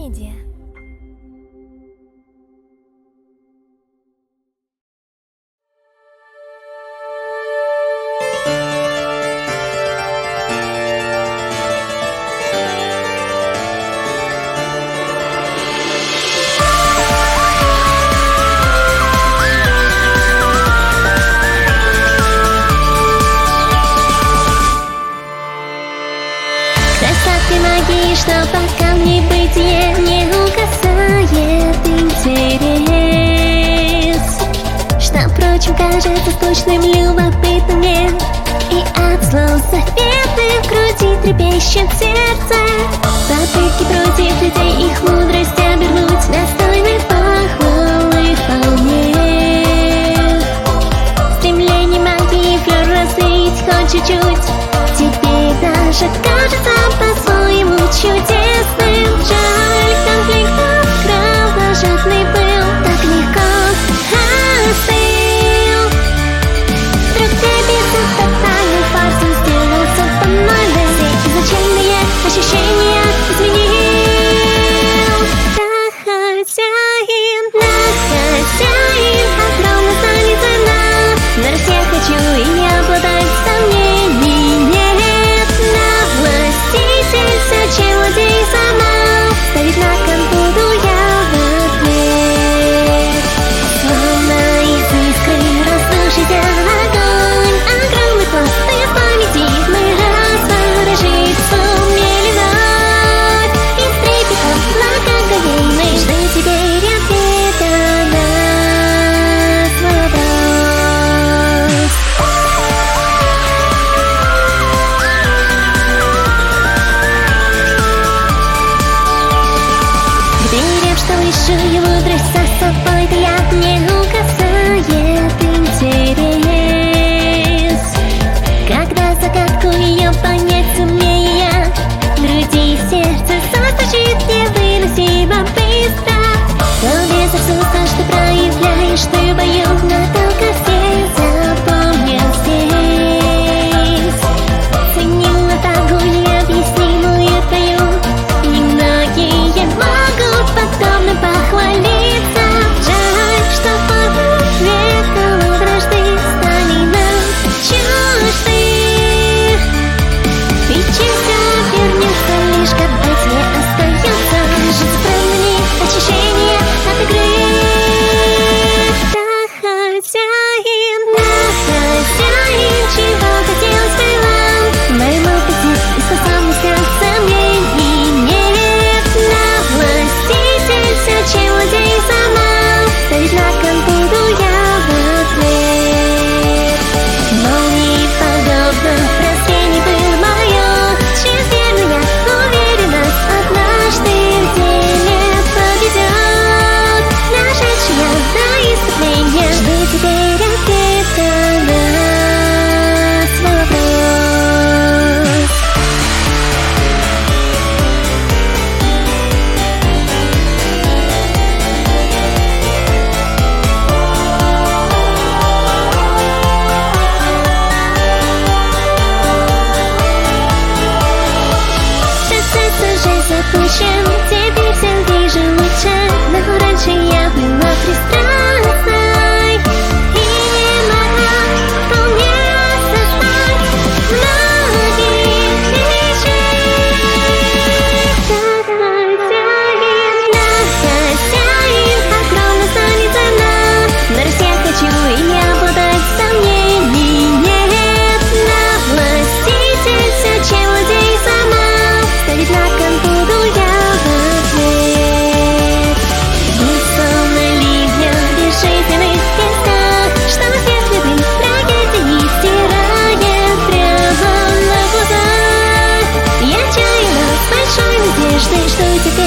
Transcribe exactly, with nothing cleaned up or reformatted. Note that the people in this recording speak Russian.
Медиа. Красоты магии, что пока мне бытие не угасает интерес, что, впрочем, кажется скучным, любопытным мне. И от слов советы в груди трепещет сердце. Попытки против людей, их мудрость обернуть достойной похвалы вполне. Стремление магии флёр развеять хоть чуть-чуть. Теперь даже кажется по-своему чудесным. Жаль, конфликтов кровожадный был, так легко остыл. Вдруг тебе тотальный фарс сделался банальным. Все изначальные ощущения изменил. Да, хозяин, да, хозяин, огромно станет цена. На расте хочу и не обладать сомнений. Нет, на властитель все, чем владей сама. Ставить на кон буду я в ответ. Словно из искры разрушить огонь. Огромный пласт в памяти мы разворожить сумели вновь. И с трепетом благоговейный жду теперь ответа на свой вопрос. Верив, что высшую мудрость за собой-то я не угасает интерес. Когда загадку ее понять сумею я, в груди и сердце застучит невыносимо быстро. То безрассудно, что проявляешь ты в бою, надолго всех запомнил здесь. Ценила тагу необъяснимую твою. Немногие могут подобно похвалиться. Жаль, что форму векала вражды стали нам чужды. И честно вернется лишь, когда тебе остается жить правильными ощущения от игры. Да, хозяин, да, хозяин, чего хотелось бы вам. Моему пути и способностям сомнений нет. На властитель все, чем владей сама. Ставить на кон буду я в ответ. Молнии подобно прозрение было мое. Чрезмерно я уверена, однажды в деле победет. Нашедшая до исцепления, жду теперь ответа на свой вопрос. Сердце уже запущен, теперь все вижу лучше. Но раньше я была пристрастной и не могла вполне осознать многих вещей. Да, хозяин, да, хозяин, огромно станет цена. На расте хочу и не обладать сомнений. Нет, на властитель все, чем владей сама. Ставить на кон буду я в ответ. Безусловно, ливня в безжизненных песках, что всех любви трагедии стирает прямо на глазах. Я чаяла с большой надеждой, что теперь